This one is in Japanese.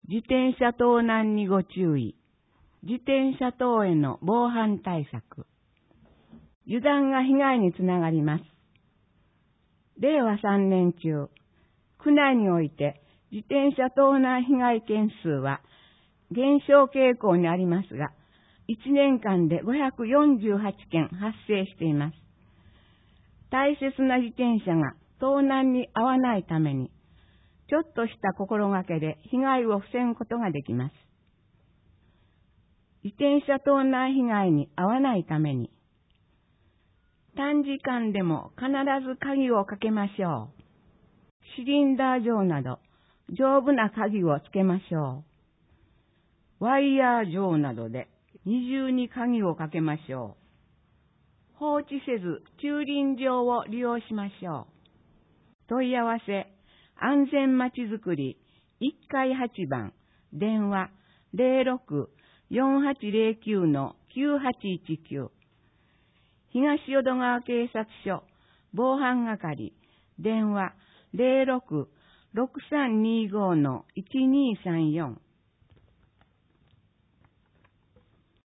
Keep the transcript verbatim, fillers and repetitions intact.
自転車盗難にご注意。自転車等への防犯対策。油断が被害につながります。れいわさんねん中、区内において自転車盗難被害件数は減少傾向にありますが、いちねんかんでごひゃくよんじゅうはちけん発生しています。大切な自転車が盗難に遭わないために、ちょっとした心がけで被害を防ぐことができます。自転車盗難被害に遭わないために、短時間でも必ず鍵をかけましょう。シリンダー状など丈夫な鍵をつけましょう。ワイヤー状などで二重に鍵をかけましょう。放置せず駐輪場を利用しましょう。問い合わせ、安全まちづくりいっかいはちばん、電話 ゼロろく よんはちゼロきゅう きゅうはちいちきゅう、東淀川警察署防犯係、電話 ゼロろく ろくさんにご いちにさんよん